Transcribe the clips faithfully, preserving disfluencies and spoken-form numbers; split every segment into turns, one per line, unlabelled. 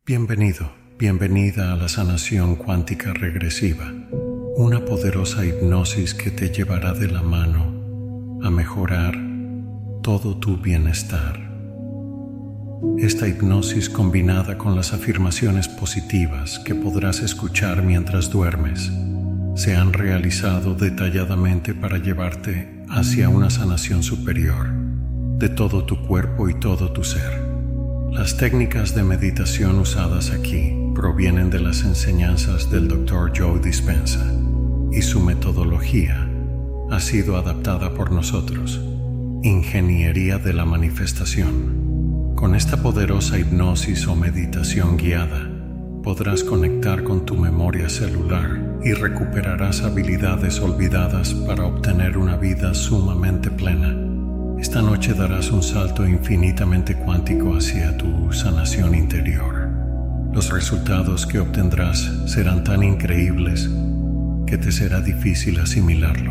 Bienvenido, bienvenida a la sanación cuántica regresiva, una poderosa hipnosis que te llevará de la mano a mejorar todo tu bienestar. Esta hipnosis combinada con las afirmaciones positivas que podrás escuchar mientras duermes se han realizado detalladamente para llevarte hacia una sanación superior de todo tu cuerpo y todo tu ser. Las técnicas de meditación usadas aquí provienen de las enseñanzas del doctor Joe Dispenza y su metodología ha sido adaptada por nosotros, Ingeniería de la Manifestación. Con esta poderosa hipnosis o meditación guiada, podrás conectar con tu memoria celular y recuperarás habilidades olvidadas para obtener una vida sumamente plena. Esta noche darás un salto infinitamente cuántico hacia tu sanación interior. Los resultados que obtendrás serán tan increíbles que te será difícil asimilarlo.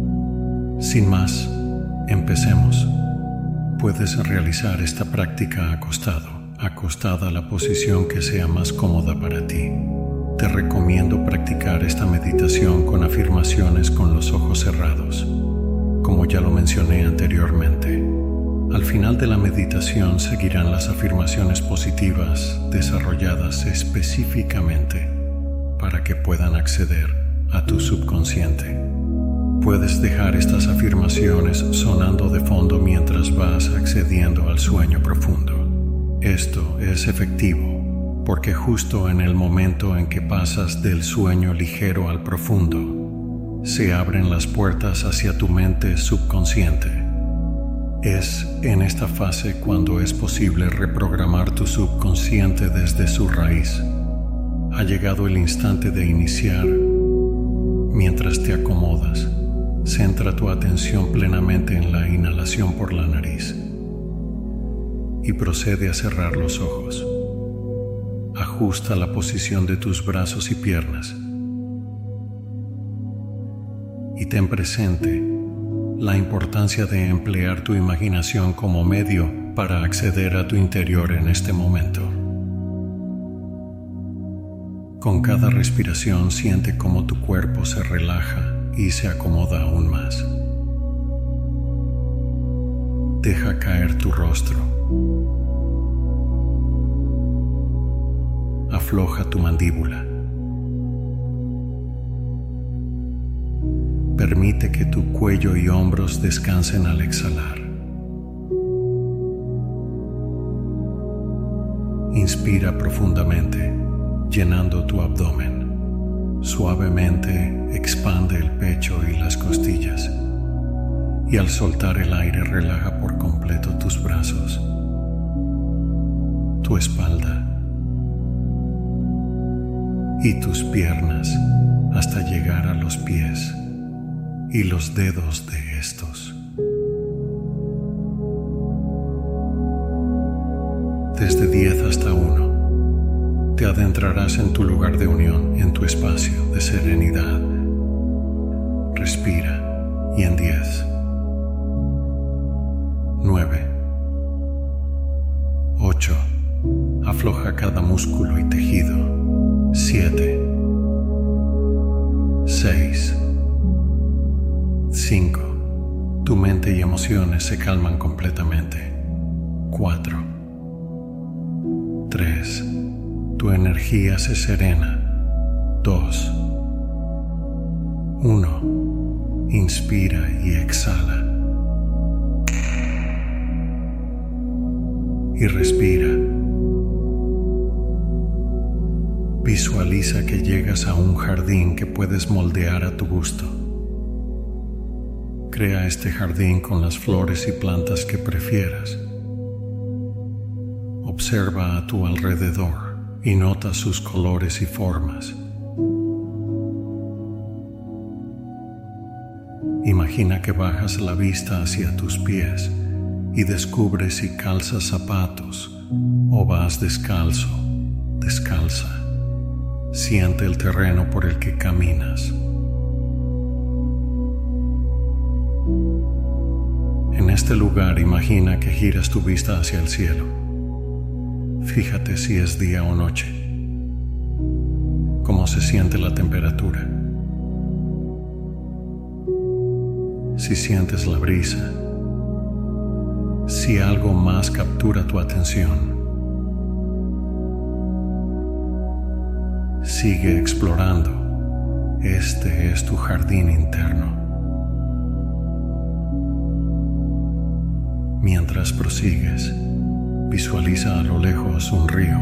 Sin más, empecemos. Puedes realizar esta práctica acostado, acostada a la posición que sea más cómoda para ti. Te recomiendo practicar esta meditación con afirmaciones con los ojos cerrados. Como ya lo mencioné anteriormente, al final de la meditación seguirán las afirmaciones positivas desarrolladas específicamente para que puedan acceder a tu subconsciente. Puedes dejar estas afirmaciones sonando de fondo mientras vas accediendo al sueño profundo. Esto es efectivo porque justo en el momento en que pasas del sueño ligero al profundo, se abren las puertas hacia tu mente subconsciente. Es en esta fase cuando es posible reprogramar tu subconsciente desde su raíz. Ha llegado el instante de iniciar. Mientras te acomodas, centra tu atención plenamente en la inhalación por la nariz y procede a cerrar los ojos. Ajusta la posición de tus brazos y piernas y ten presente la importancia de emplear tu imaginación como medio para acceder a tu interior en este momento. Con cada respiración siente cómo tu cuerpo se relaja y se acomoda aún más. Deja caer tu rostro. Afloja tu mandíbula. Permite que tu cuello y hombros descansen al exhalar. Inspira profundamente, llenando tu abdomen. Suavemente expande el pecho y las costillas. Y al soltar el aire, relaja por completo tus brazos, tu espalda y tus piernas hasta llegar a los pies y los dedos de estos. Desde diez hasta uno, te adentrarás en tu lugar de unión, en tu espacio de serenidad. Respira y en diez, nueve, ocho, afloja cada músculo y tejido. siete, seis, cinco. Tu mente y emociones se calman completamente. cuatro, tres. Tu energía se serena. dos, uno. Inspira y exhala. Y respira. Visualiza que llegas a un jardín que puedes moldear a tu gusto. Crea este jardín con las flores y plantas que prefieras. Observa a tu alrededor y nota sus colores y formas. Imagina que bajas la vista hacia tus pies y descubres si calzas zapatos o vas descalzo, descalza. Siente el terreno por el que caminas. En este lugar imagina que giras tu vista hacia el cielo. Fíjate si es día o noche, cómo se siente la temperatura, si sientes la brisa, si algo más captura tu atención. Sigue explorando. Este es tu jardín interno. Mientras prosigues, visualiza a lo lejos un río.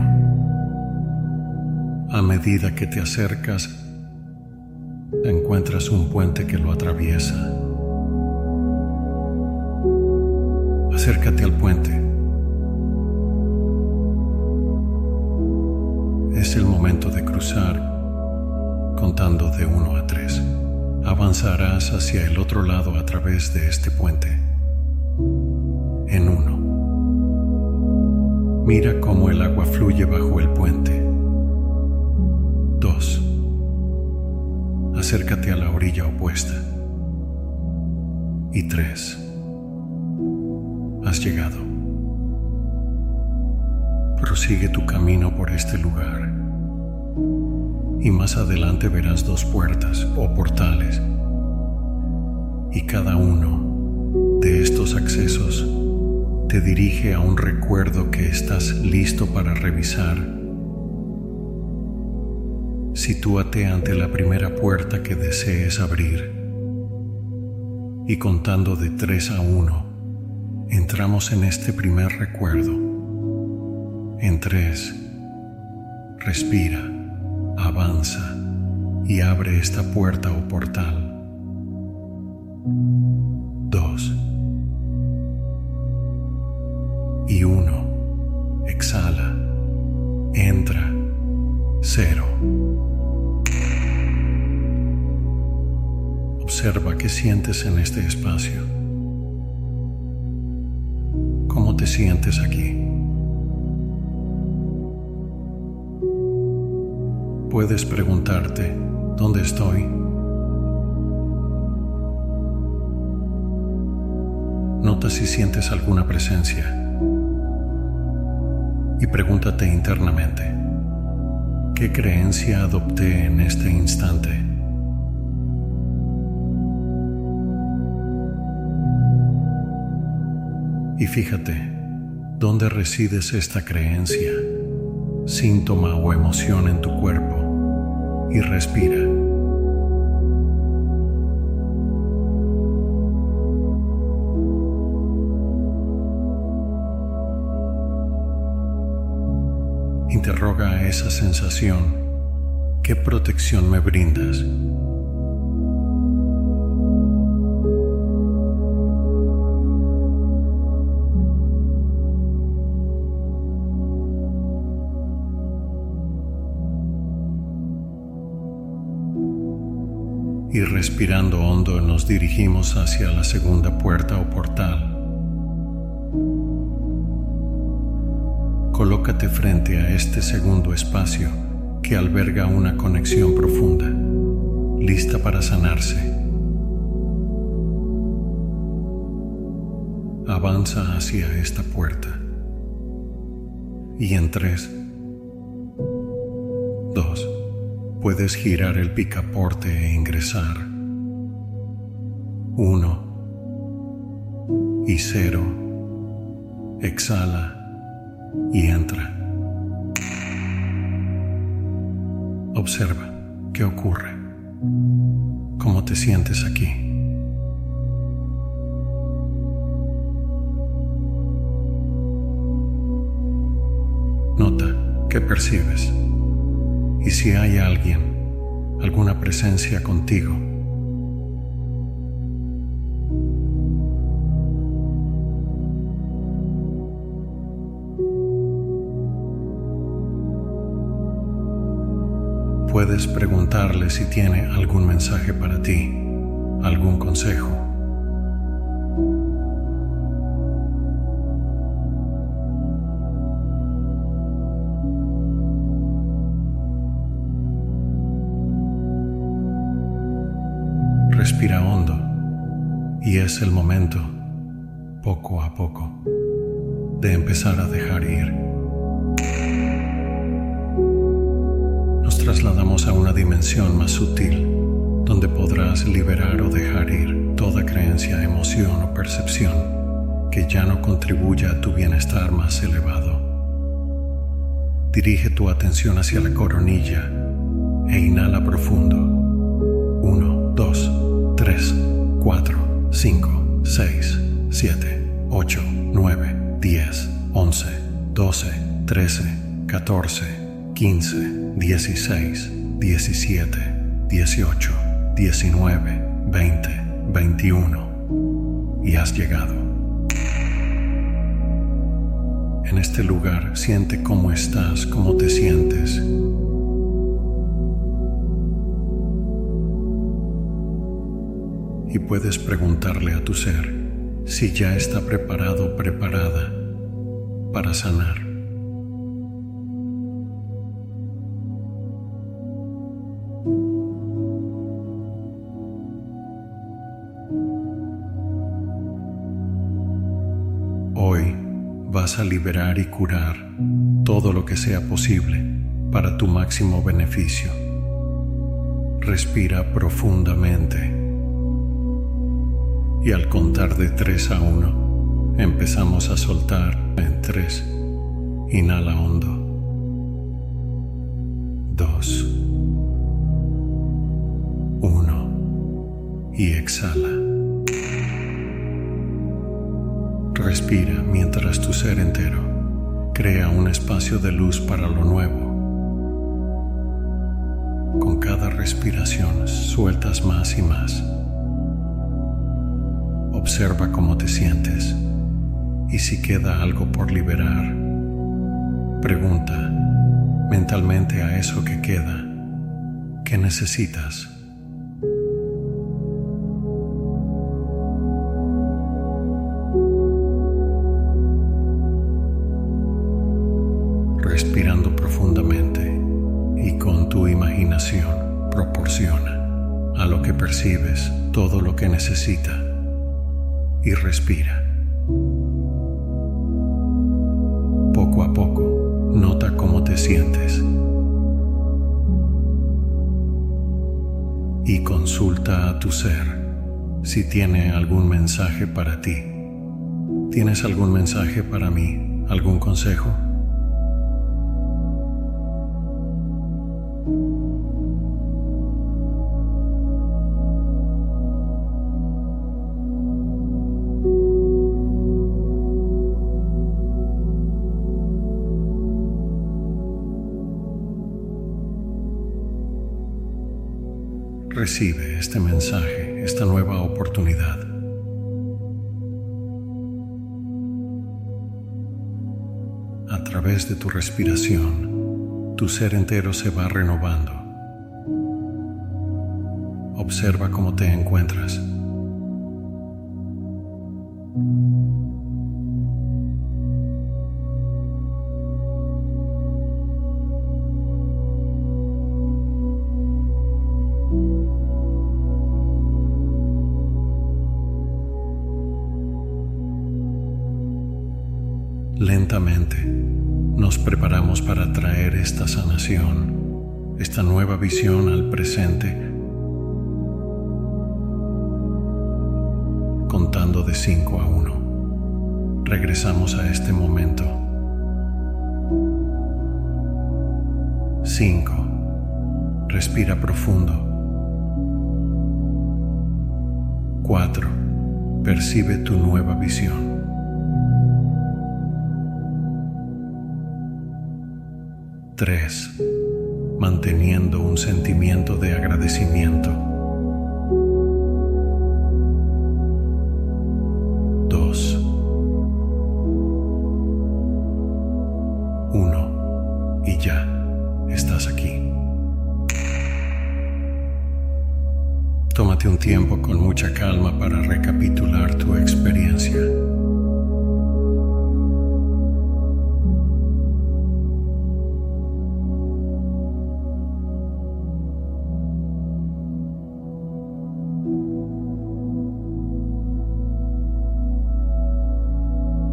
A medida que te acercas, encuentras un puente que lo atraviesa. Acércate al puente. Es el momento de cruzar, contando de uno a tres. Avanzarás hacia el otro lado a través de este puente. En uno. Mira cómo el agua fluye bajo el puente. Dos. Acércate a la orilla opuesta. Y tres. Has llegado. Prosigue tu camino por este lugar. Y más adelante verás dos puertas o portales. Y cada uno de estos accesos te dirige a un recuerdo que estás listo para revisar. Sitúate ante la primera puerta que desees abrir. Y contando de tres a uno, entramos en este primer recuerdo. En tres, respira, avanza y abre esta puerta o portal. Dos. Y uno, exhala, entra, cero. Observa qué sientes en este espacio. ¿Cómo te sientes aquí? Puedes preguntarte, ¿dónde estoy? Nota si sientes alguna presencia y pregúntate internamente, ¿qué creencia adopté en este instante? Y fíjate, ¿dónde resides esta creencia, síntoma o emoción en tu cuerpo? Y respira. Interroga a esa sensación, ¿qué protección me brindas? Y respirando hondo nos dirigimos hacia la segunda puerta o portal. Colócate frente a este segundo espacio que alberga una conexión profunda, lista para sanarse. Avanza hacia esta puerta. Y en tres, dos, puedes girar el picaporte e ingresar. Uno y cero. Exhala y entra. Observa qué ocurre. ¿Cómo te sientes aquí? Nota qué percibes. Y si hay alguien, alguna presencia contigo. Puedes preguntarle si tiene algún mensaje para ti, algún consejo. Respira hondo y es el momento, poco a poco, de empezar a dejar ir. trasladamos a una dimensión más sutil, donde podrás liberar o dejar ir toda creencia, emoción o percepción que ya no contribuya a tu bienestar más elevado. Dirige tu atención hacia la coronilla e inhala profundo. uno, dos, tres, cuatro, cinco, seis, siete, ocho, nueve, diez, once, doce, trece, catorce, quince, dieciséis, diecisiete, dieciocho, diecinueve, veinte, veintiuno. Y has llegado. En este lugar siente cómo estás, cómo te sientes. Y puedes preguntarle a tu ser si ya está preparado o preparada para sanar. Hoy vas a liberar y curar todo lo que sea posible para tu máximo beneficio. Respira profundamente. Y al contar de tres a uno, empezamos a soltar en tres. Inhala hondo. Dos. Uno. Y exhala. Respira mientras tu ser entero crea un espacio de luz para lo nuevo. Con cada respiración sueltas más y más. Observa cómo te sientes y si queda algo por liberar, pregunta mentalmente a eso que queda, ¿qué necesitas? Respirando profundamente y con tu imaginación proporciona a lo que percibes todo lo que necesita. Y respira. Poco a poco, nota cómo te sientes. Y consulta a tu ser si tiene algún mensaje para ti. ¿Tienes algún mensaje para mí? ¿Algún consejo? Recibe este mensaje, esta nueva oportunidad. A través de tu respiración, tu ser entero se va renovando. Observa cómo te encuentras. Lentamente nos preparamos para traer esta sanación, esta nueva visión al presente, contando de cinco a uno. Regresamos a este momento. Cinco. Respira profundo. Cuatro. Percibe tu nueva visión. Tres. Manteniendo un sentimiento de agradecimiento. Dos. Uno. Y ya estás aquí. Tómate un tiempo con mucha calma para recapitular tu experiencia.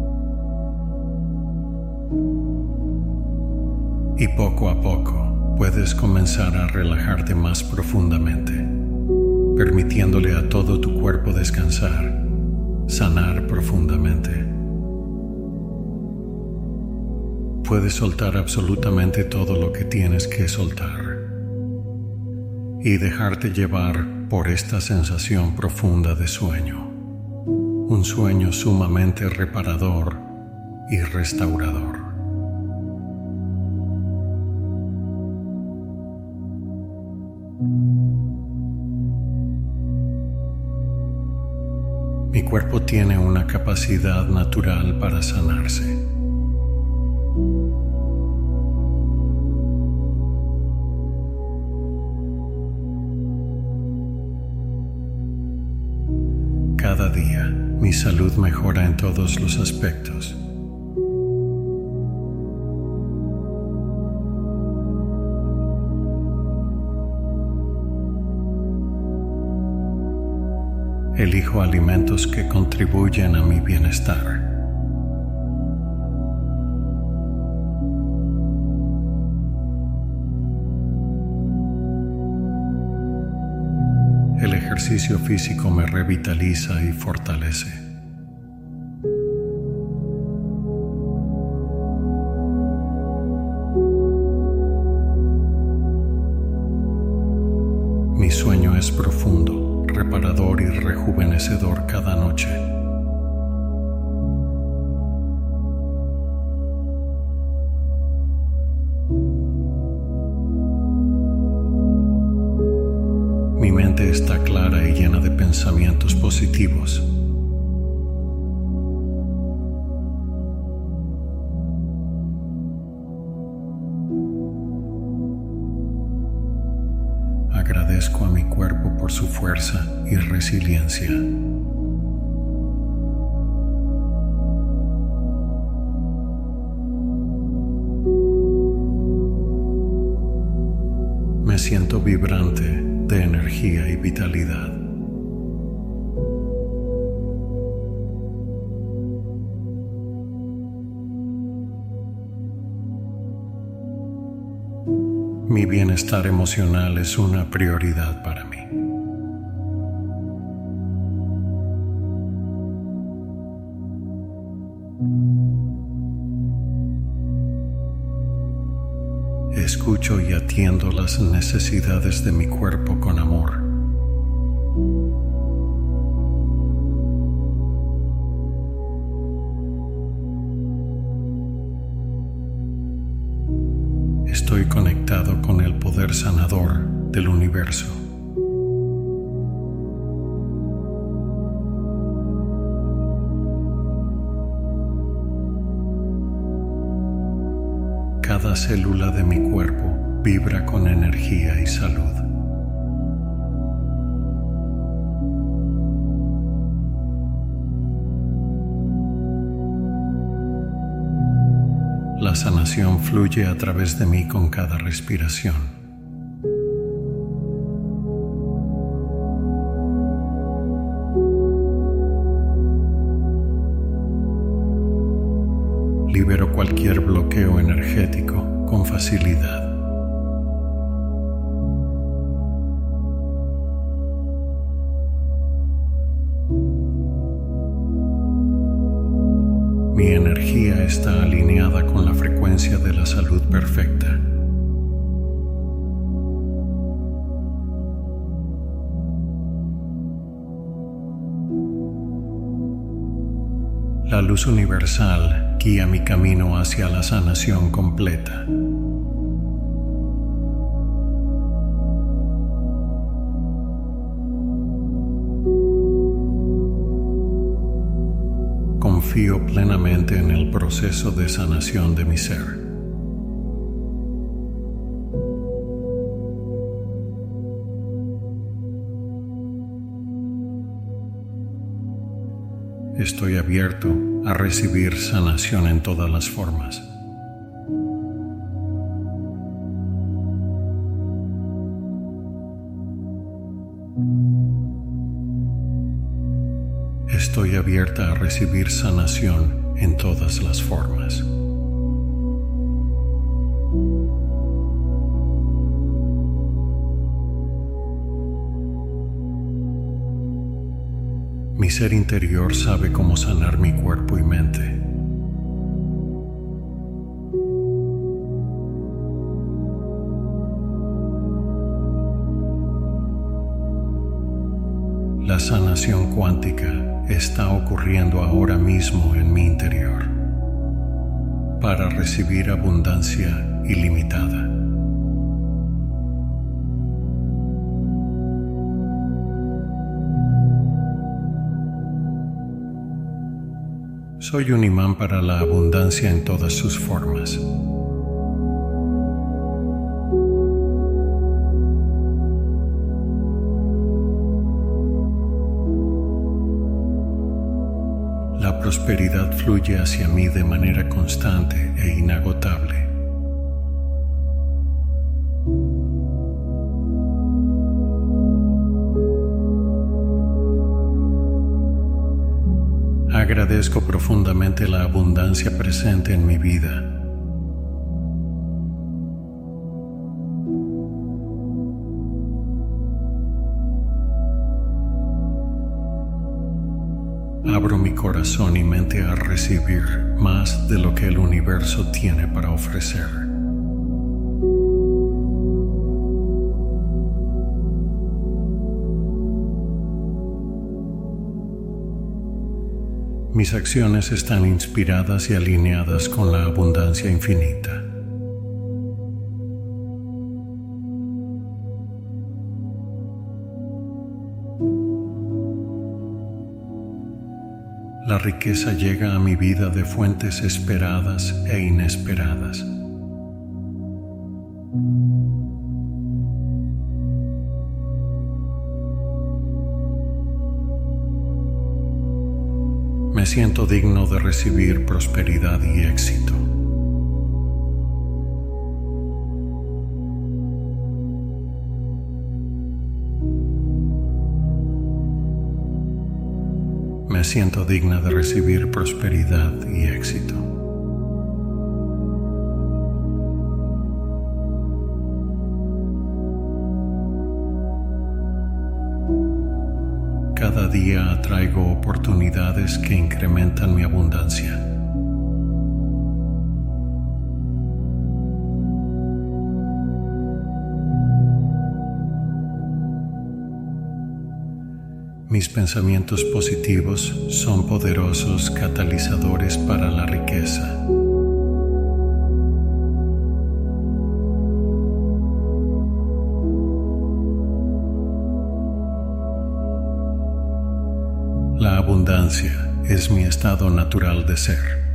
Y poco a poco puedes puedes comenzar a relajarte más profundamente, permitiéndole a todo tu cuerpo descansar, sanar profundamente. Puedes soltar absolutamente todo lo que tienes que soltar y dejarte llevar por esta sensación profunda de sueño, un sueño sumamente reparador y restaurador. Mi cuerpo tiene una capacidad natural para sanarse. Cada día, mi salud mejora en todos los aspectos. Elijo alimentos que contribuyen a mi bienestar. El ejercicio físico me revitaliza y fortalece. Mi sueño es profundo, reparador y rejuvenecedor cada noche. Mi mente está clara y llena de pensamientos positivos. Agradezco a mi cuerpo por su fuerza y resiliencia. Me siento vibrante de energía y vitalidad. Mi bienestar emocional es una prioridad para mí. Escucho y atiendo las necesidades de mi cuerpo con amor. Estoy conectado con el poder sanador del universo. Cada célula de mi cuerpo vibra con energía y salud. La sanación fluye a través de mí con cada respiración. Libero cualquier bloqueo energético con facilidad. Mi energía está alineada con la frecuencia de la salud perfecta. La luz universal guía mi camino hacia la sanación completa. Confío plenamente en el proceso de sanación de mi ser. Estoy abierto a recibir sanación en todas las formas. Estoy abierta a recibir sanación en todas las formas. Mi ser interior sabe cómo sanar mi cuerpo y mente. La sanación cuántica está ocurriendo ahora mismo en mi interior para recibir abundancia ilimitada. Soy un imán para la abundancia en todas sus formas. La prosperidad fluye hacia mí de manera constante e inagotable. Agradezco profundamente la abundancia presente en mi vida. Abro mi corazón y mente a recibir más de lo que el universo tiene para ofrecer. Mis acciones están inspiradas y alineadas con la abundancia infinita. La riqueza llega a mi vida de fuentes esperadas e inesperadas. Me siento digno de recibir prosperidad y éxito. Me siento digna de recibir prosperidad y éxito. Cada día atraigo oportunidades que incrementan mi abundancia. Mis pensamientos positivos son poderosos catalizadores para la riqueza. La abundancia es mi estado natural de ser.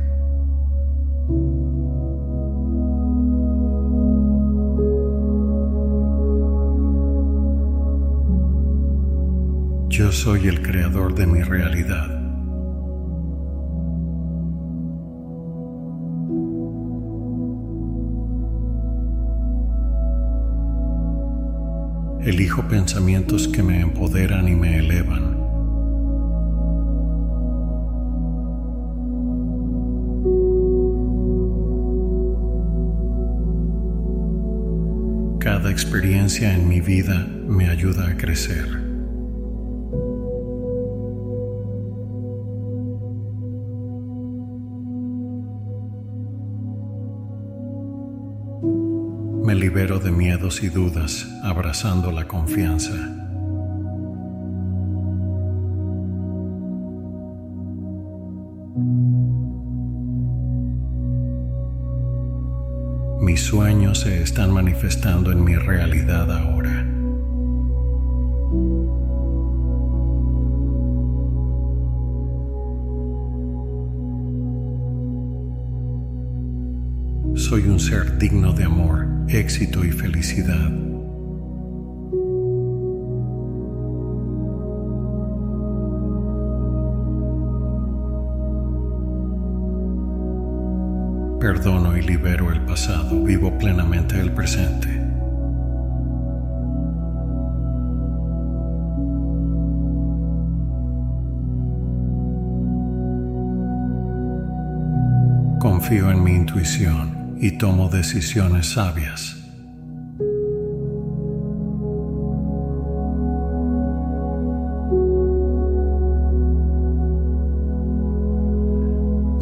Yo soy el creador de mi realidad. Elijo pensamientos que me empoderan y me elevan. Cada experiencia en mi vida me ayuda a crecer. Me libero de miedos y dudas, abrazando la confianza. Mis sueños se están manifestando en mi realidad ahora. Soy un ser digno de amor, éxito y felicidad. Perdono y libero el pasado, vivo plenamente el presente. Confío en mi intuición y tomo decisiones sabias.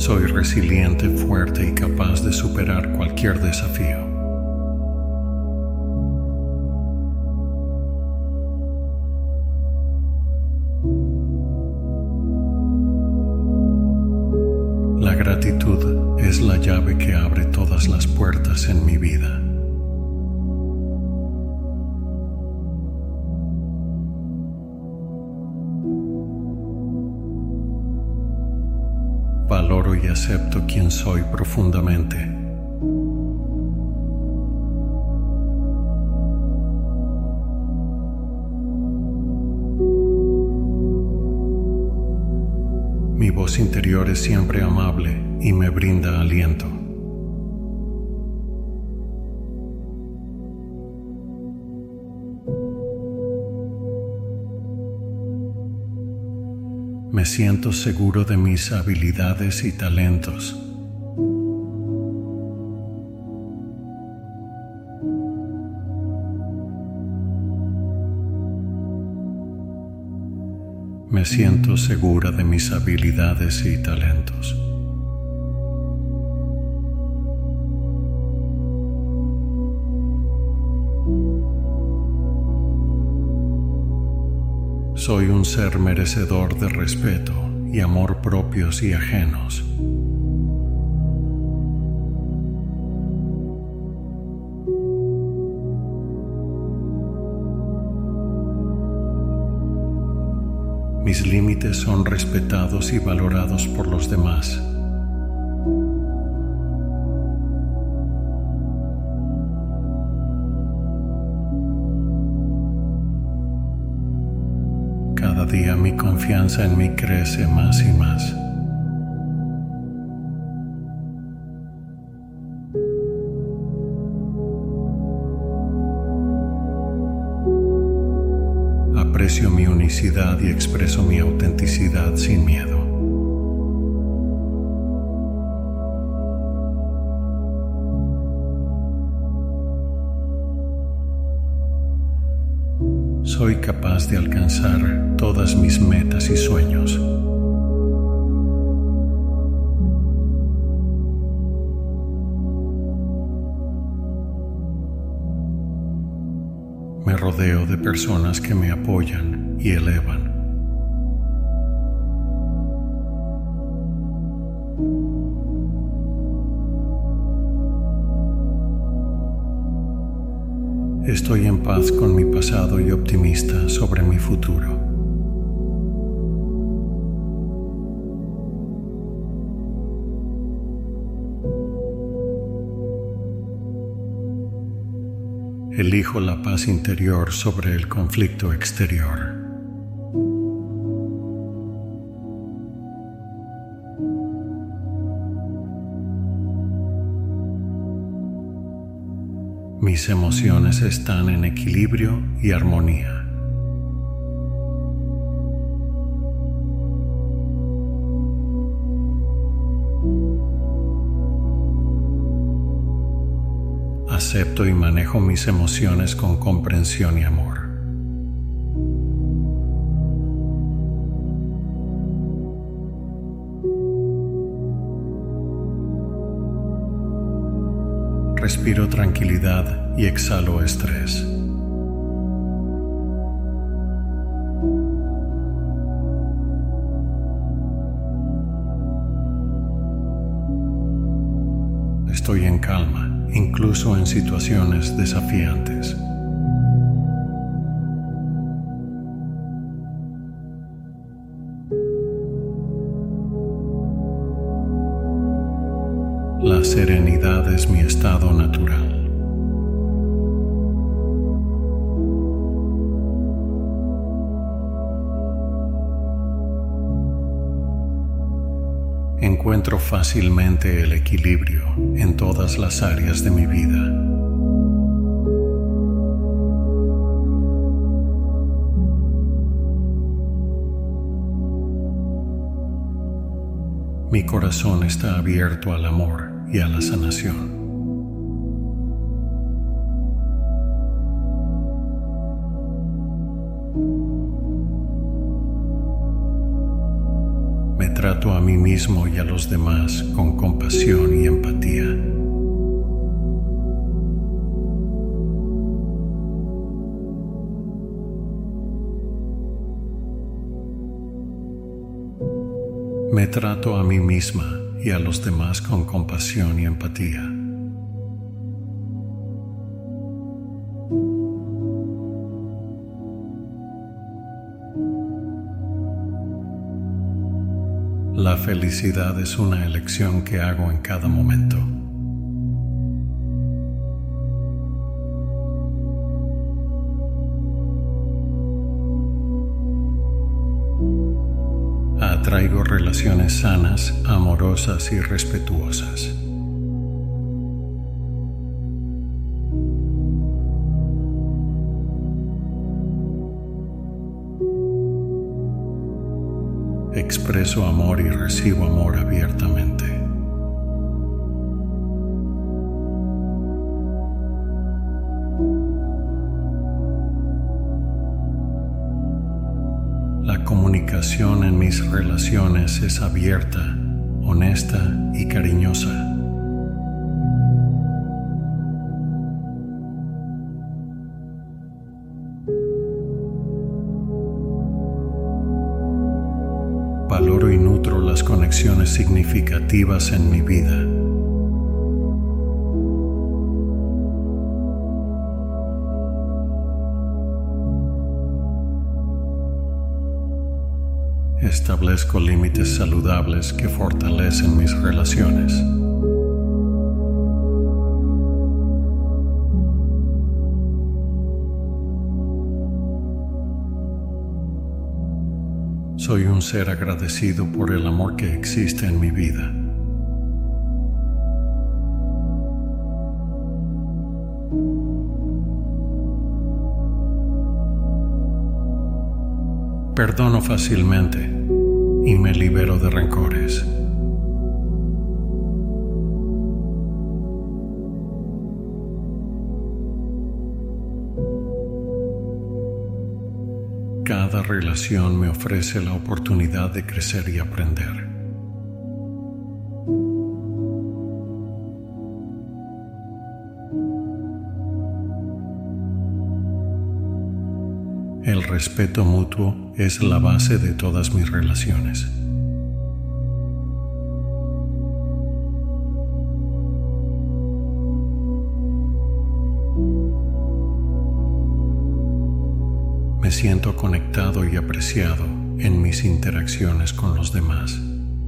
Soy resiliente, fuerte y capaz de superar cualquier desafío. La gratitud es la llave que abre todas las puertas en mi vida. Valoro y acepto quien soy profundamente. Mi voz interior es siempre amable y me brinda aliento. Me siento seguro de mis habilidades y talentos. Me siento segura de mis habilidades y talentos. Soy un ser merecedor de respeto y amor propios y ajenos. Mis límites son respetados y valorados por los demás. Cada día mi confianza en mí crece más y más. Aprecio mi unicidad y expreso mi autenticidad sin miedo. Soy capaz de alcanzar todas mis metas y sueños. Me rodeo de personas que me apoyan y elevan. Estoy en paz con mi pasado y optimista sobre mi futuro. Elijo la paz interior sobre el conflicto exterior. Mis emociones están en equilibrio y armonía. Acepto y manejo mis emociones con comprensión y amor. Respiro tranquilidad y exhalo estrés. Estoy en calma, incluso en situaciones desafiantes. La serenidad es mi estado natural. Encuentro fácilmente el equilibrio en todas las áreas de mi vida. Mi corazón está abierto al amor y a la sanación. Me trato trato a mí mismo y a los demás con compasión y empatía. Me trato a mí misma y a los demás con compasión y empatía. La felicidad es una elección que hago en cada momento. Atraigo relaciones sanas, amorosas y respetuosas. Expreso amor y recibo amor abiertamente. La comunicación en mis relaciones es abierta, honesta y cariñosa. Valoro y nutro las conexiones significativas en mi vida. Establezco límites saludables que fortalecen mis relaciones. Soy un ser agradecido por el amor que existe en mi vida. Perdono fácilmente y me libero de rencores. Cada relación me ofrece la oportunidad de crecer y aprender. El respeto mutuo es la base de todas mis relaciones. Me siento conectado y apreciado en mis interacciones con los demás.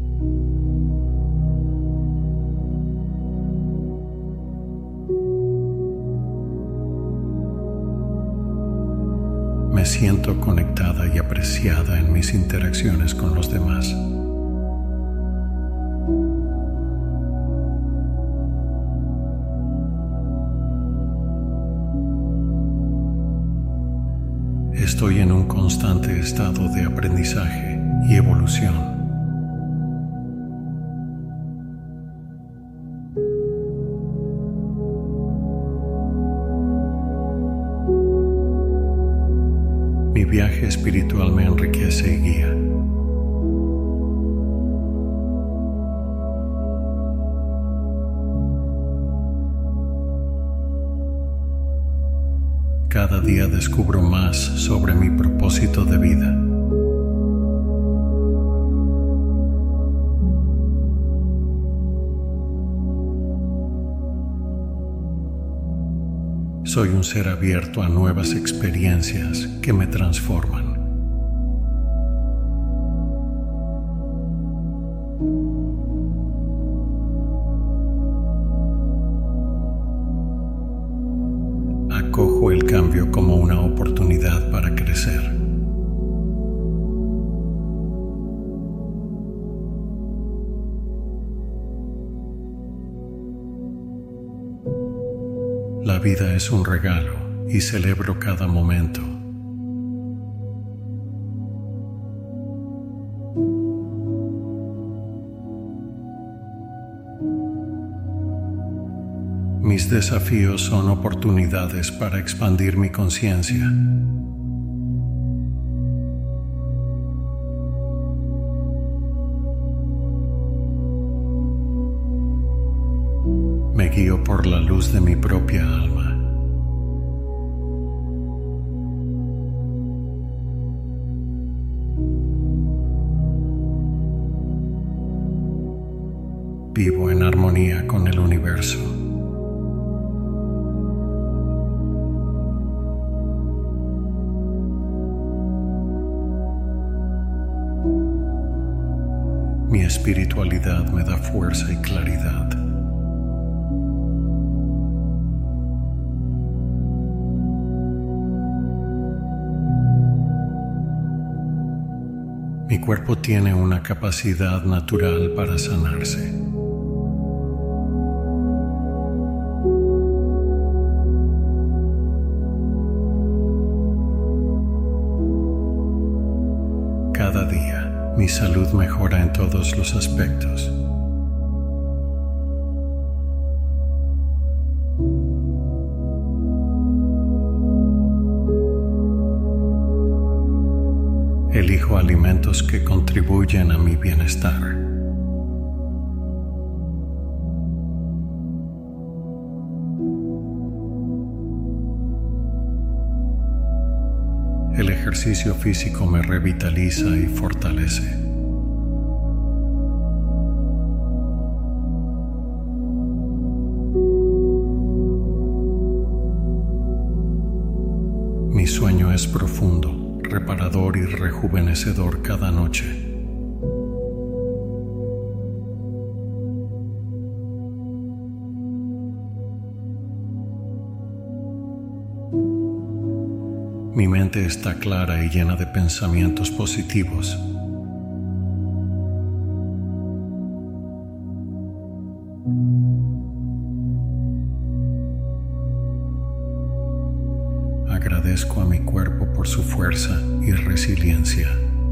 Me siento conectada y apreciada en mis interacciones con los demás. Estoy en un constante estado de aprendizaje y evolución. Mi viaje espiritual me enriquece y guía. Cada día descubro más sobre mi propósito de vida. Soy un ser abierto a nuevas experiencias que me transforman. Acojo el cambio como una oportunidad para crecer. La vida es un regalo y celebro cada momento. Mis desafíos son oportunidades para expandir mi conciencia. luz de mi propia alma. Vivo en armonía con el universo. Mi espiritualidad me da fuerza y claridad. Mi cuerpo tiene una capacidad natural para sanarse. Cada día, mi salud mejora en todos los aspectos. Elijo alimentos que contribuyen a mi bienestar. El ejercicio físico me revitaliza y fortalece. Mi sueño es profundo, reparador y rejuvenecedor cada noche. Mi mente está clara y llena de pensamientos positivos. Agradezco a mi cuerpo por su fuerza y resiliencia.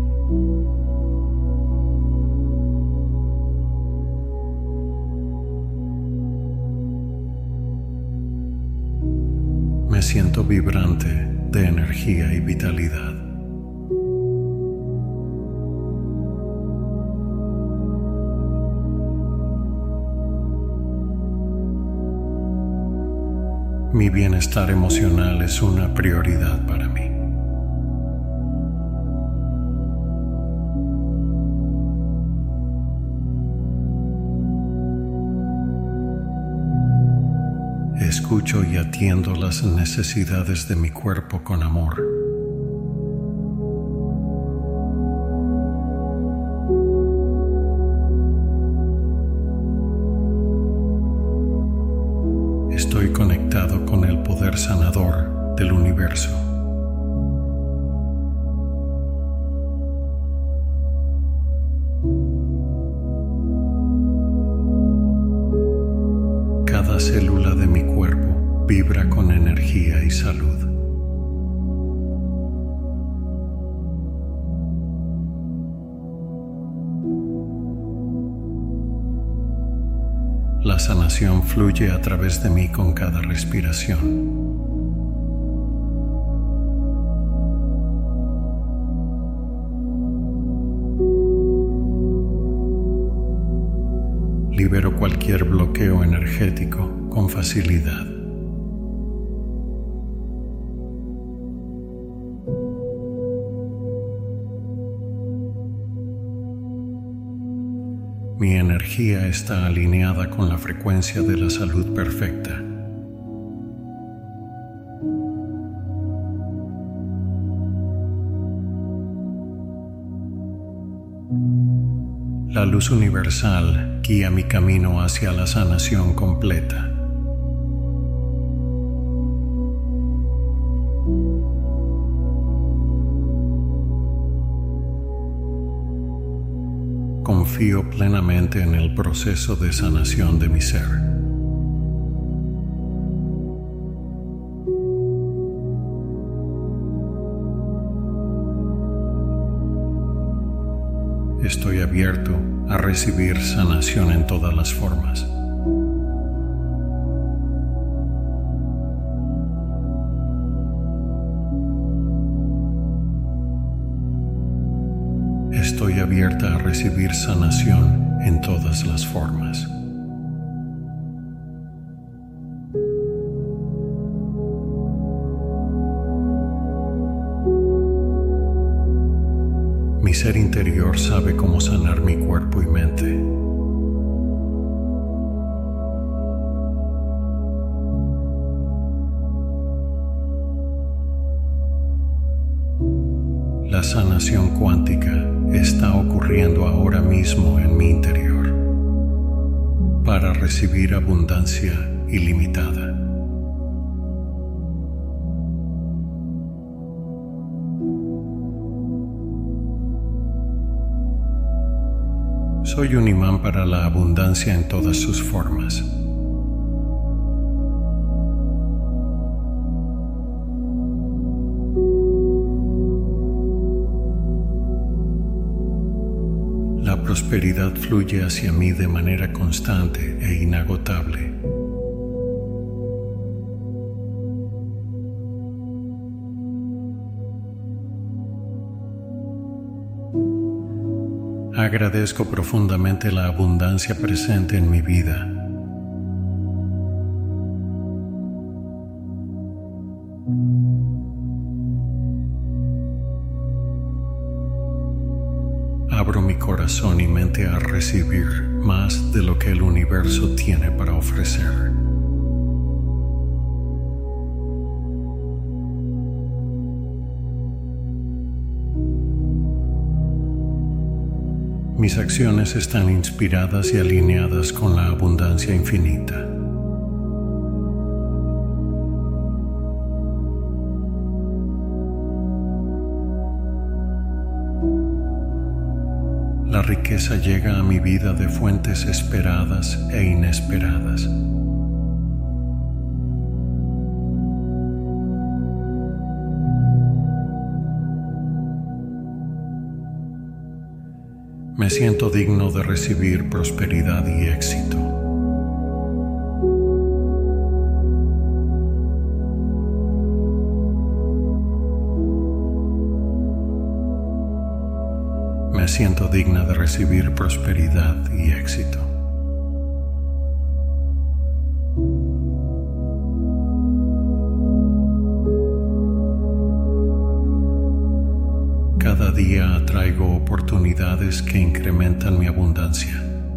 Me siento vibrante de energía y vitalidad. Mi bienestar emocional es una prioridad para mí. Escucho y atiendo las necesidades de mi cuerpo con amor. Estoy conectado con el poder sanador del universo. Cada célula de mi cuerpo vibra con energía y salud. La sanación fluye a través de mí con cada respiración. Libero cualquier bloqueo energético con facilidad. Mi energía está alineada con la frecuencia de la salud perfecta. La luz universal guía mi camino hacia la sanación completa. Confío plenamente en el proceso de sanación de mi ser. Estoy abierto a recibir sanación en todas las formas. Estoy abierta a recibir sanación en todas las formas. Mi ser interior sabe cómo sanar mi cuerpo y mente. La sanación cuántica está ocurriendo ahora mismo en mi interior para recibir abundancia ilimitada. Soy un imán para la abundancia en todas sus formas. La prosperidad fluye hacia mí de manera constante e inagotable. Agradezco profundamente la abundancia presente en mi vida. Abro mi corazón y mente a recibir más de lo que el universo tiene para ofrecer. Mis acciones están inspiradas y alineadas con la abundancia infinita. La riqueza llega a mi vida de fuentes esperadas e inesperadas. Me siento digno de recibir prosperidad y éxito. Me siento digna de recibir prosperidad y éxito. Cada día atraigo oportunidades que incrementan mi abundancia.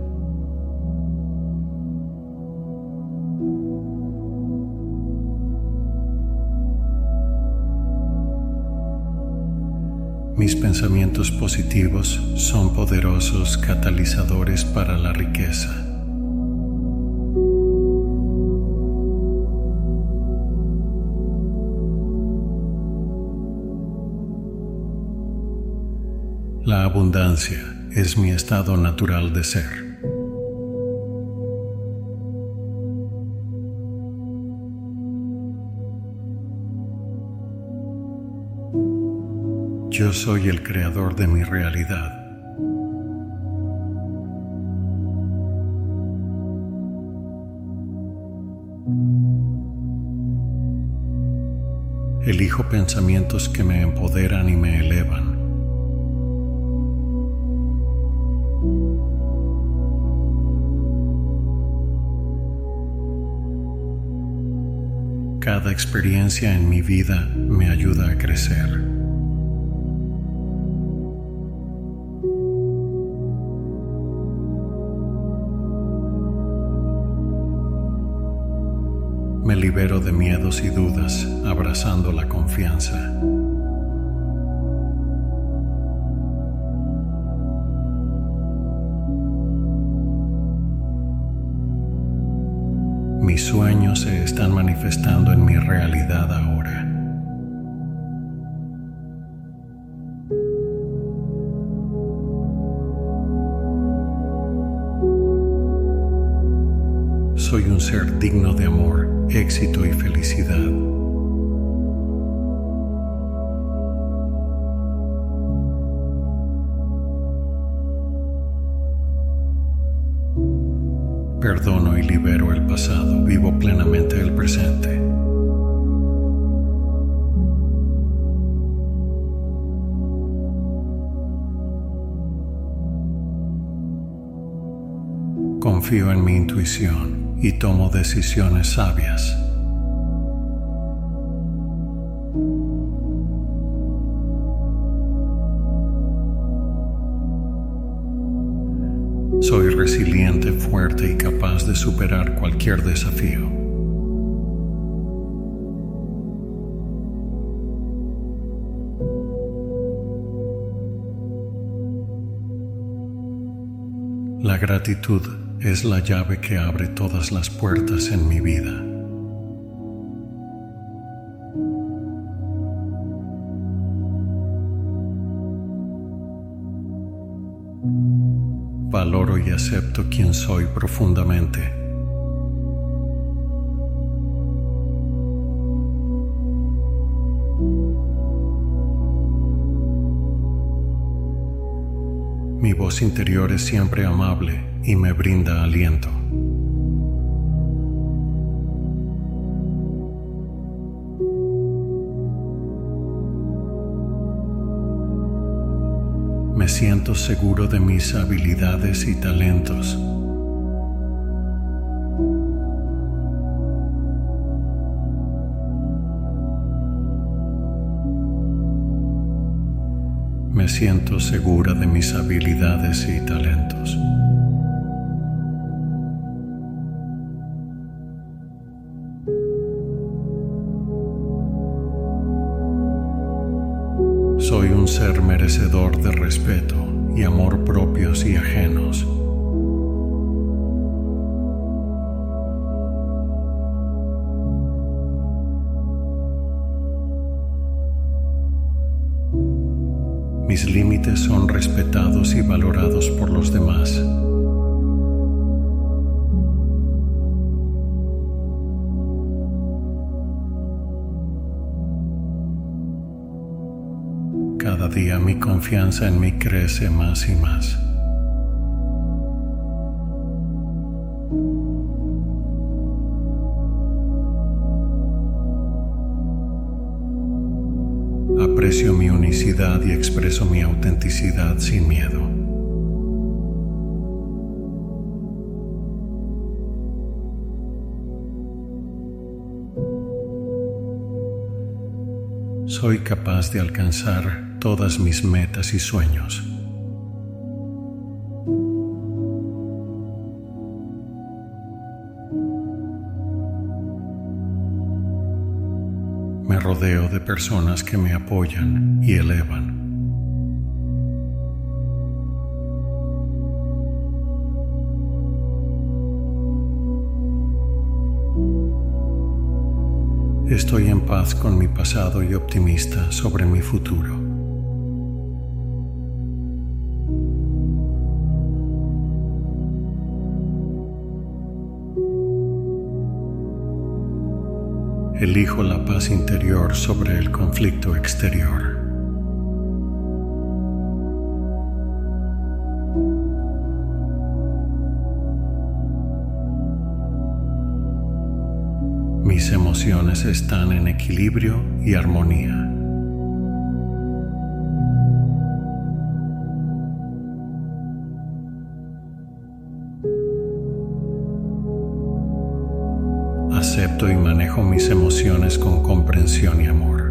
Mis pensamientos positivos son poderosos catalizadores para la riqueza. La abundancia es mi estado natural de ser. Yo soy el creador de mi realidad. Elijo pensamientos que me empoderan y me elevan. Cada experiencia en mi vida me ayuda a crecer. Me libero de miedos y dudas, abrazando la confianza. Mis sueños se están manifestando en mi realidad ahora. Soy un ser digno de amor, éxito y felicidad. Perdono y libero el pasado, vivo plenamente el presente. Confío en mi intuición y tomo decisiones sabias. resiliente, fuerte y capaz de superar cualquier desafío. La gratitud es la llave que abre todas las puertas en mi vida. Valoro y acepto quien soy profundamente. Mi voz interior es siempre amable y me brinda aliento. Me siento seguro de mis habilidades y talentos. Me siento segura de mis habilidades y talentos. Soy un ser merecedor de respeto y amor propios y ajenos. Mis límites son respetados y valorados por los demás. Cada día mi confianza en mí crece más y más. Aprecio mi unicidad y expreso mi autenticidad sin miedo. Soy capaz de alcanzar todas mis metas y sueños. Me rodeo de personas que me apoyan y elevan. Estoy en paz con mi pasado y optimista sobre mi futuro. Elijo la paz interior sobre el conflicto exterior. Mis emociones están en equilibrio y armonía. Acepto y manejo mis emociones con comprensión y amor.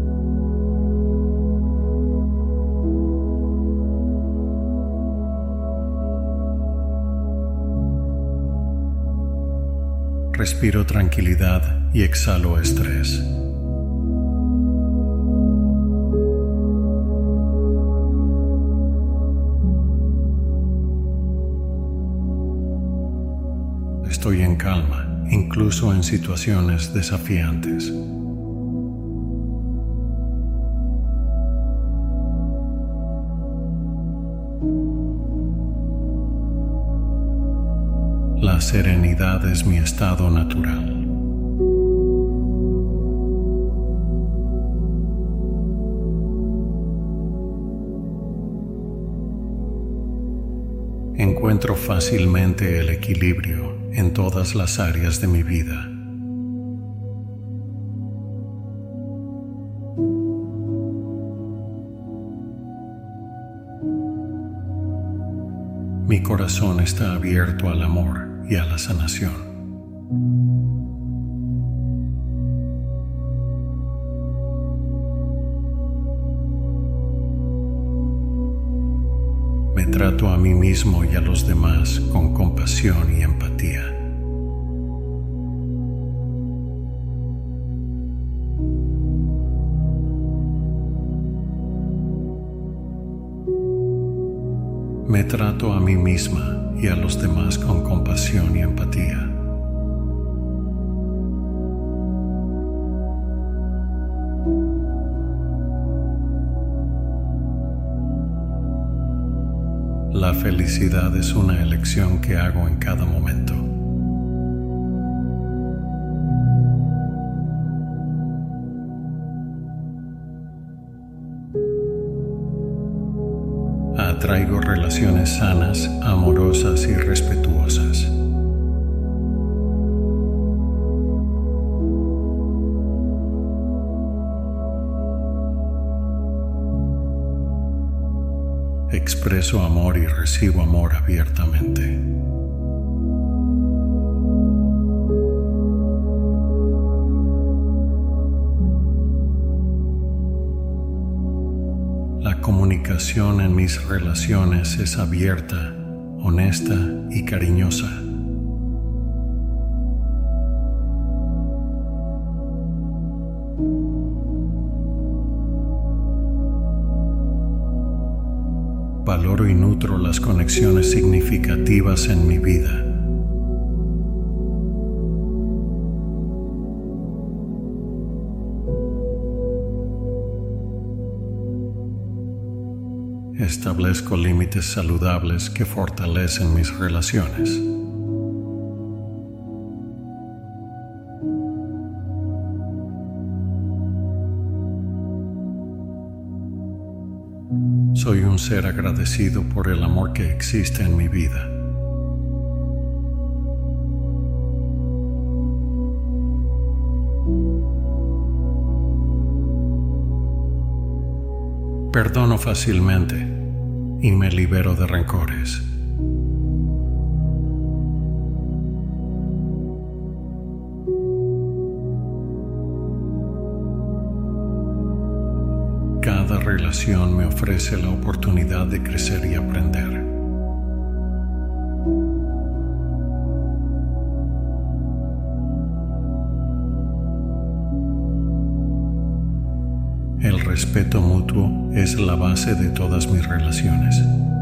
Respiro tranquilidad y exhalo estrés. Estoy en calma, incluso en situaciones desafiantes. La serenidad es mi estado natural. Encuentro fácilmente el equilibrio en todas las áreas de mi vida. Mi corazón está abierto al amor y a la sanación. Me trato a mí mismo y a los demás con compasión y empatía. Me trato a mí misma y a los demás con compasión y empatía. La felicidad es una elección que hago en cada momento. Atraigo relaciones sanas, amorosas y respetuosas. Expreso amor y recibo amor abiertamente. La comunicación en mis relaciones es abierta, honesta y cariñosa. Valoro y nutro las conexiones significativas en mi vida. Establezco límites saludables que fortalecen mis relaciones. Soy un ser agradecido por el amor que existe en mi vida. Perdono fácilmente y me libero de rencores. Cada relación me ofrece la oportunidad de crecer y aprender. El respeto mutuo es la base de todas mis relaciones.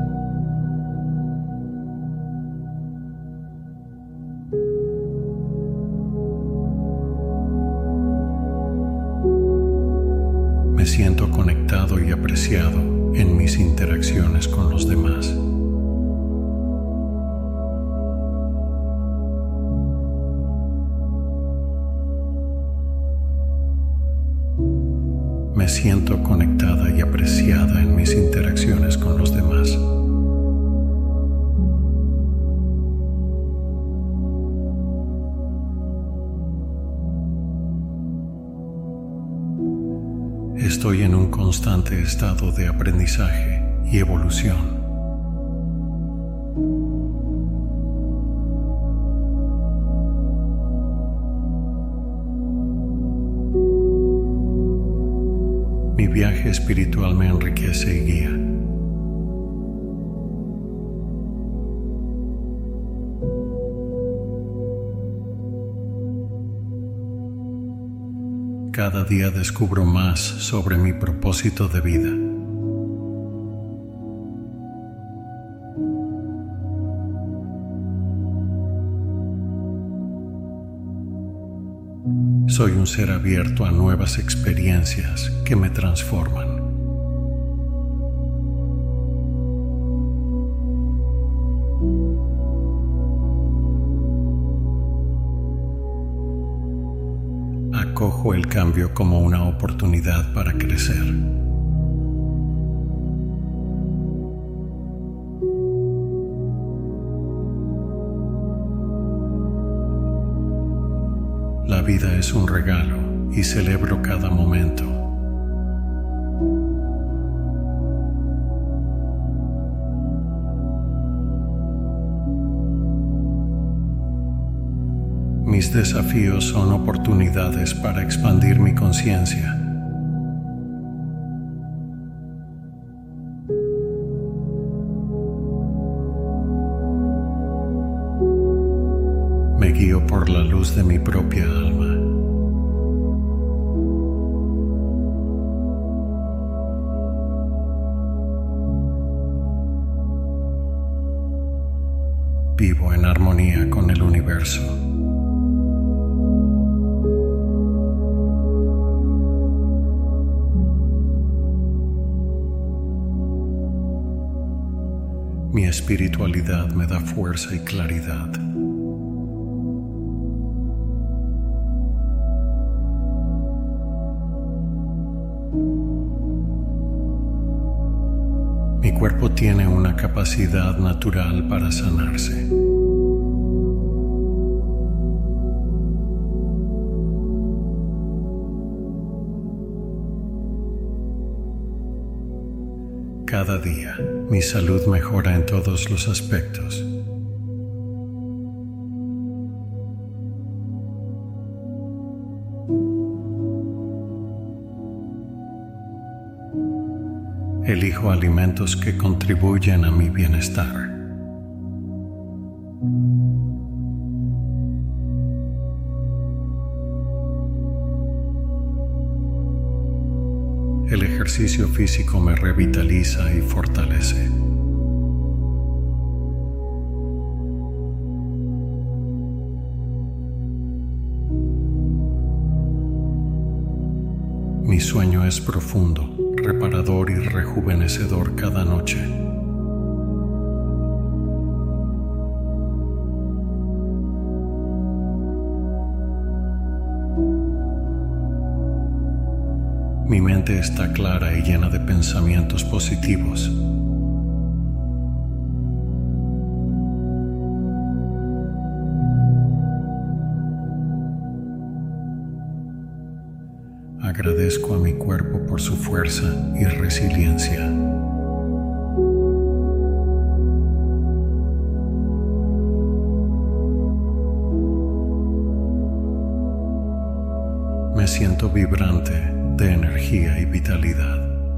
Me siento conectado y apreciado en mis interacciones con los demás. Me siento conectada y apreciada en mis interacciones con los demás. Estoy en un constante estado de aprendizaje y evolución. Mi viaje espiritual me enriquece y guía. Cada día descubro más sobre mi propósito de vida. Soy un ser abierto a nuevas experiencias que me transforman. Acojo el cambio como una oportunidad para crecer. La vida es un regalo y celebro cada momento. Mis desafíos son oportunidades para expandir mi conciencia. por la luz de mi propia alma. Vivo en armonía con el universo. Mi espiritualidad me da fuerza y claridad. Mi cuerpo tiene una capacidad natural para sanarse. Cada día, mi salud mejora en todos los aspectos. Elijo alimentos que contribuyen a mi bienestar. El ejercicio físico me revitaliza y fortalece. Mi sueño es profundo, reparador y rejuvenecedor cada noche. Mi mente está clara y llena de pensamientos positivos. Agradezco a mi cuerpo por su fuerza y resiliencia. Me siento vibrante de energía y vitalidad.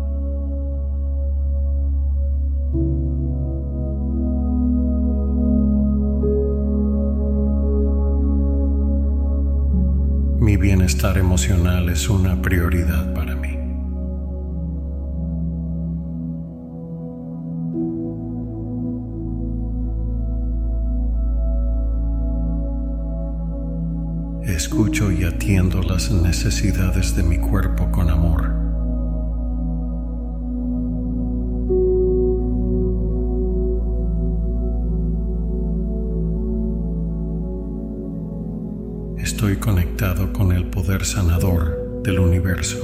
Mi bienestar emocional es una prioridad para mí. Escucho y atiendo las necesidades de mi cuerpo con amor. Estoy conectado con el poder sanador del universo.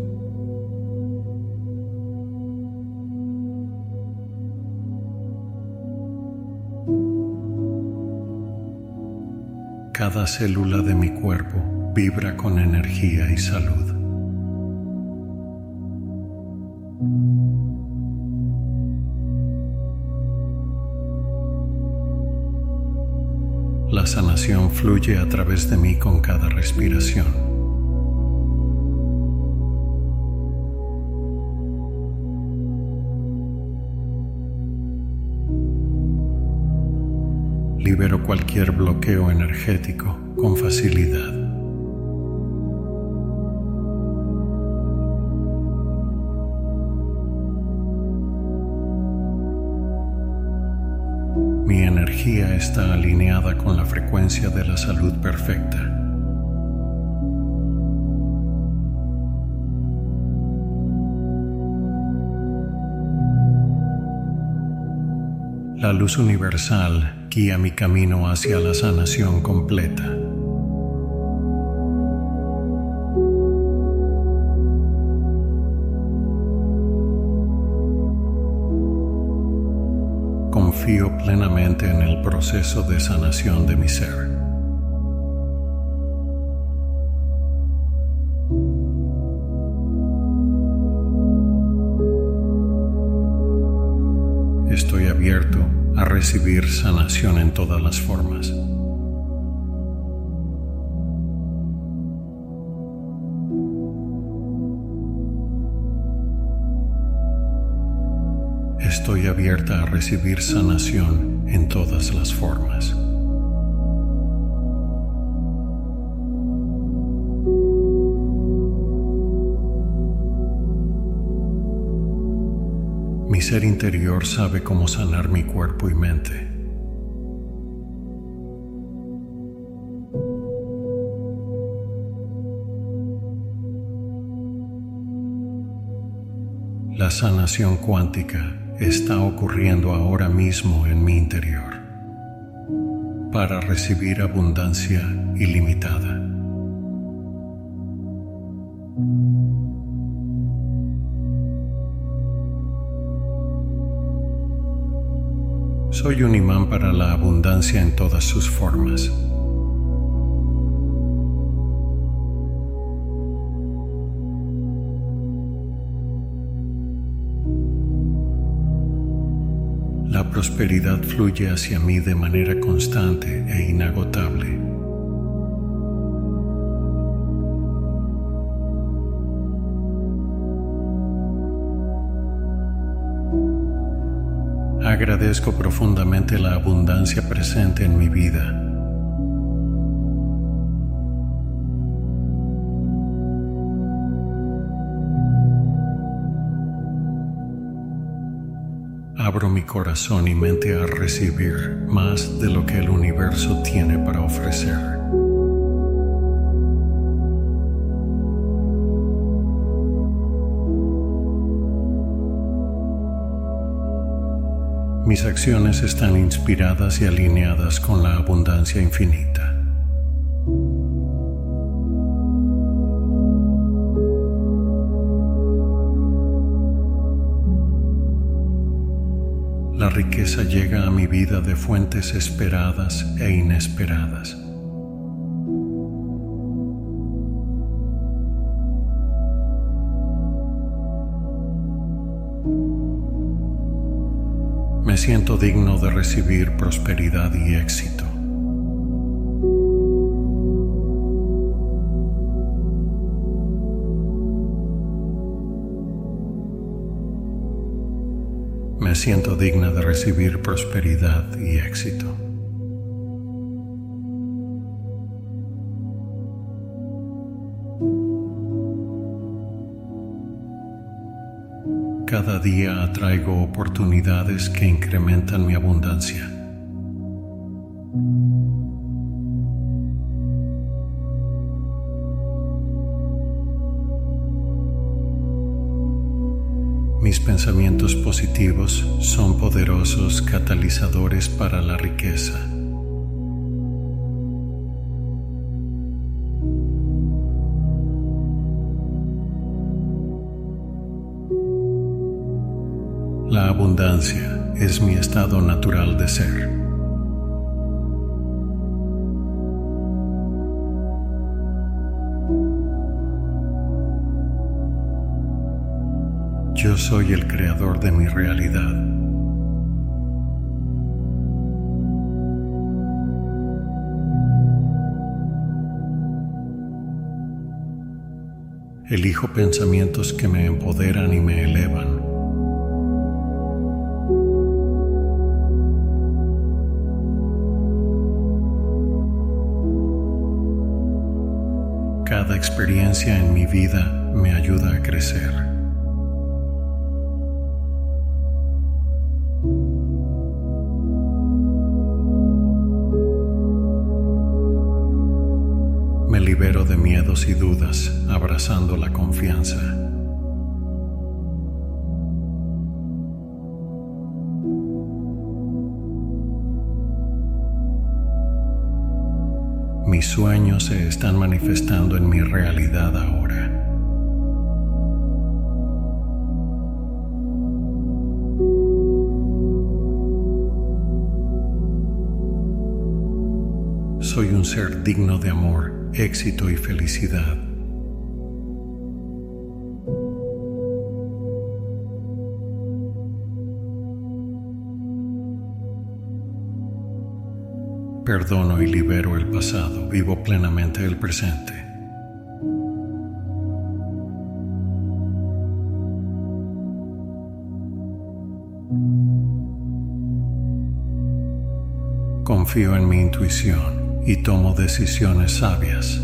Cada célula de mi cuerpo vibra con energía y salud. La sanación fluye a través de mí con cada respiración. Libero cualquier bloqueo energético con facilidad. Mi energía está alineada con la frecuencia de la salud perfecta. La luz universal guía mi camino hacia la sanación completa. Confío plenamente en el proceso de sanación de mi ser. Estoy abierto a recibir sanación en todas las formas. Estoy abierta a recibir sanación en todas las formas. Mi ser interior sabe cómo sanar mi cuerpo y mente. La sanación cuántica está ocurriendo ahora mismo en mi interior para recibir abundancia ilimitada. Soy un imán para la abundancia en todas sus formas. La prosperidad fluye hacia mí de manera constante e inagotable. Agradezco profundamente la abundancia presente en mi vida. Abro mi corazón y mente a recibir más de lo que el universo tiene para ofrecer. Mis acciones están inspiradas y alineadas con la abundancia infinita. La riqueza llega a mi vida de fuentes esperadas e inesperadas. Me siento digno de recibir prosperidad y éxito. Me siento digna de recibir prosperidad y éxito. Cada día atraigo oportunidades que incrementan mi abundancia. Mis pensamientos positivos son poderosos catalizadores para la riqueza. La abundancia es mi estado natural de ser. Yo soy el creador de mi realidad. Elijo pensamientos que me empoderan y me elevan. Cada experiencia en mi vida me ayuda a crecer. Me libero de miedos y dudas, abrazando la confianza. Mis sueños se están manifestando en mi realidad ahora. Soy un ser digno de amor, éxito y felicidad. Perdono y libero el pasado, vivo plenamente el presente. Confío en mi intuición y tomo decisiones sabias.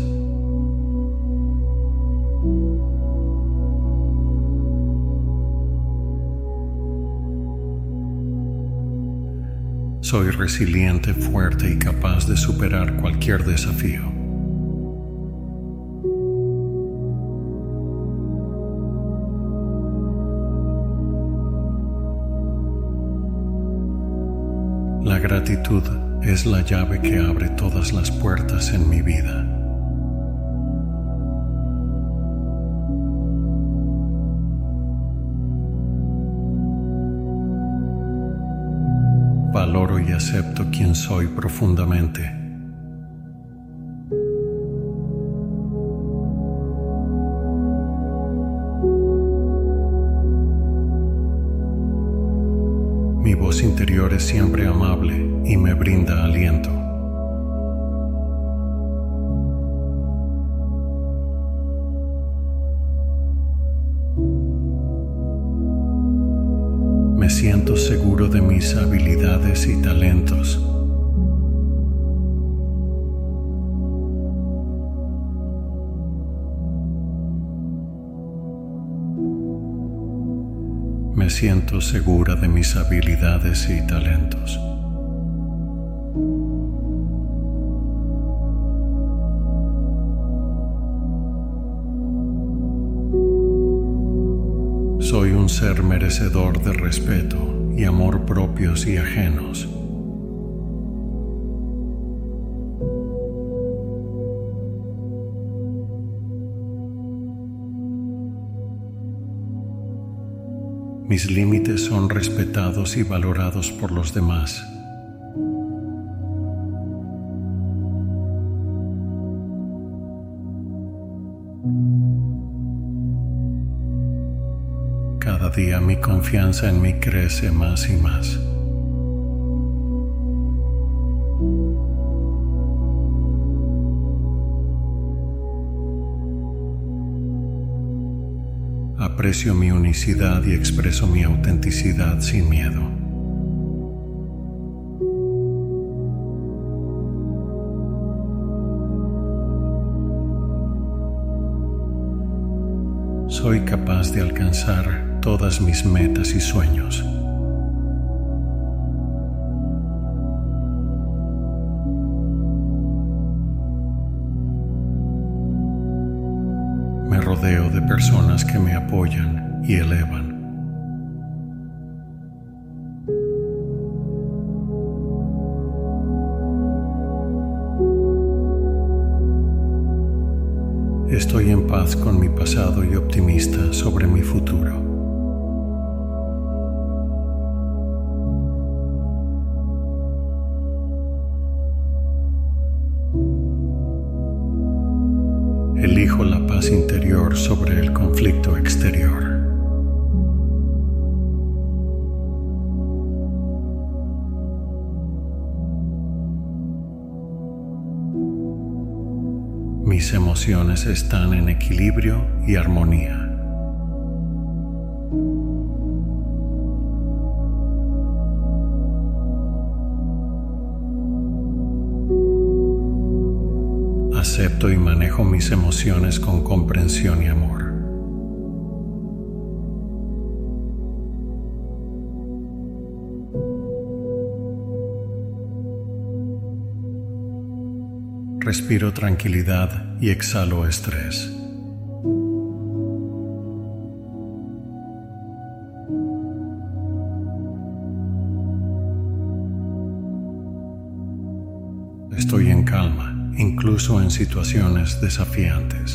Soy resiliente, fuerte y capaz de superar cualquier desafío. La gratitud es la llave que abre todas las puertas en mi vida. Valoro y acepto quien soy profundamente. Mi voz interior es siempre amable y me brinda aliento. Me siento seguro de mis habilidades y talentos. Me siento segura de mis habilidades y talentos. Soy un ser merecedor de respeto y amor propios y ajenos. Mis límites son respetados y valorados por los demás. Cada día mi confianza en mí crece más y más. Aprecio mi unicidad y expreso mi autenticidad sin miedo. Soy capaz de alcanzar todas mis metas y sueños. Me rodeo de personas que me apoyan y elevan. Estoy en paz con mi pasado y optimista sobre mi futuro. Elijo la paz interior sobre el conflicto exterior. Mis emociones están en equilibrio y armonía. Acepto y manejo mis emociones con comprensión y amor. Respiro tranquilidad y exhalo estrés. Estoy en calma, incluso en situaciones desafiantes.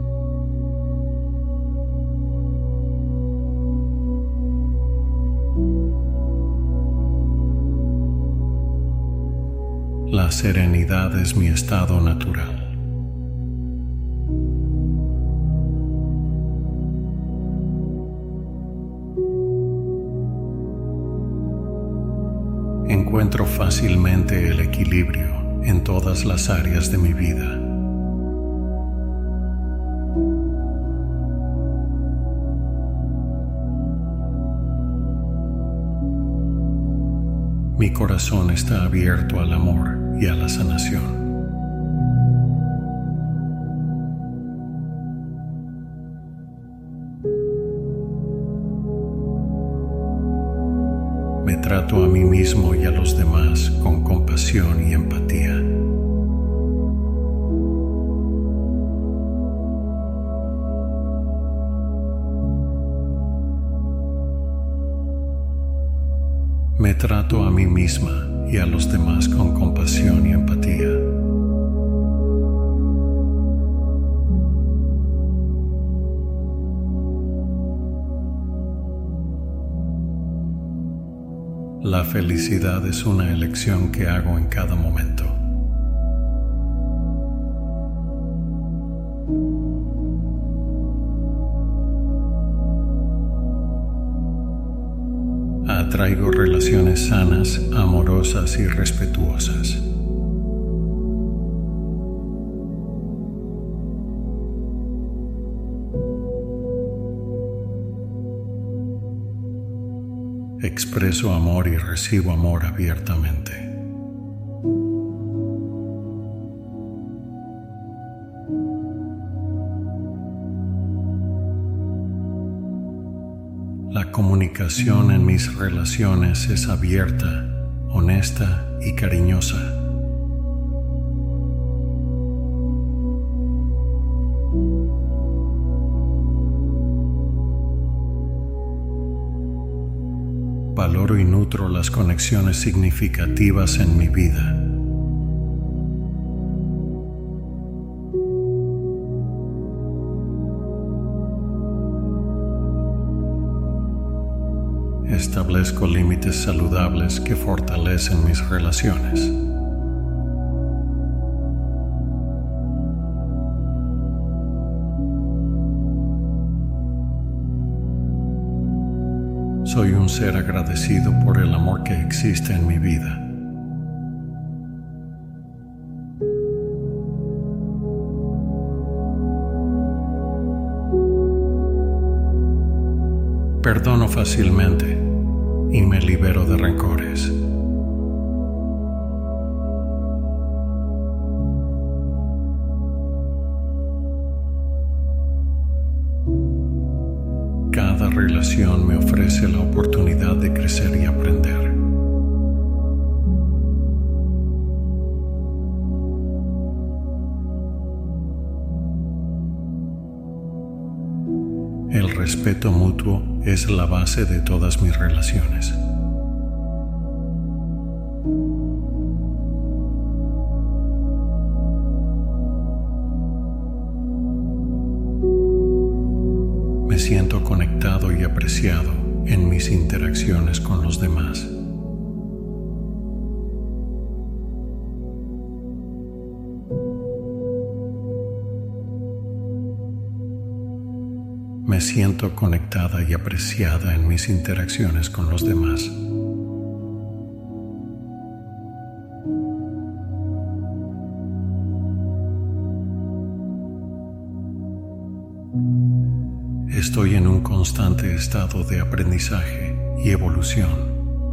La serenidad es mi estado natural. Encuentro fácilmente el equilibrio en todas las áreas de mi vida. Mi corazón está abierto al amor y a la sanación. Me Me trato a mí mismo y a los demás con compasión y empatía. Me trato a mí misma y a los demás con compasión y empatía. La felicidad es una elección que hago en cada momento. Atraigo relaciones sanas, amorosas y respetuosas. Expreso amor y recibo amor abiertamente. La comunicación en mis relaciones es abierta, honesta y cariñosa. Valoro y nutro las conexiones significativas en mi vida. Establezco límites saludables que fortalecen mis relaciones. Soy un ser agradecido por el amor que existe en mi vida. Perdono fácilmente y me libero de rencores. Cada relación me ofrece la oportunidad de crecer y aprender. El respeto mutuo es la base de todas mis relaciones. Me siento conectado y apreciado en mis interacciones con los demás. Me siento conectada y apreciada en mis interacciones con los demás. Estoy en un constante estado de aprendizaje y evolución.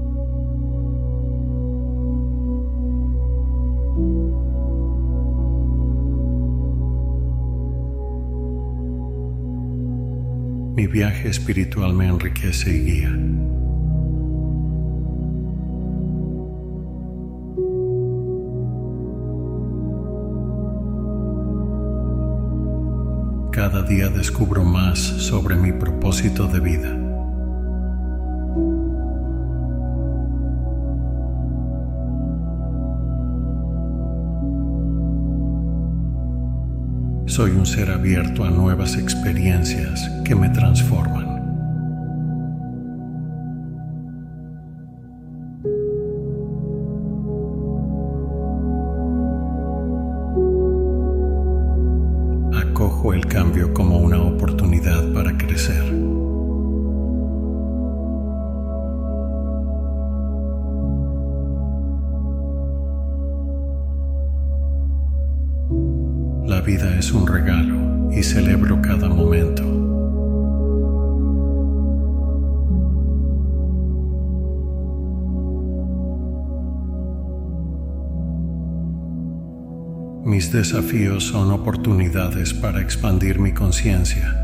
Mi viaje espiritual me enriquece y guía. Cada día descubro más sobre mi propósito de vida. Soy un ser abierto a nuevas experiencias que me transforman. Acojo el cambio como una oportunidad para crecer. La vida es un regalo y celebro cada momento. Mis desafíos son oportunidades para expandir mi conciencia.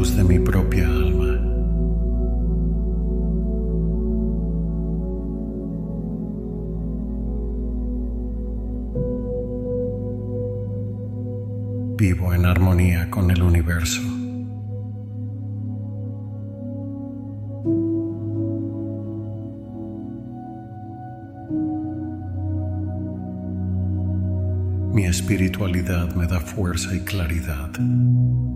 luz de mi propia alma. Vivo en armonía con el universo. Mi espiritualidad me da fuerza y claridad.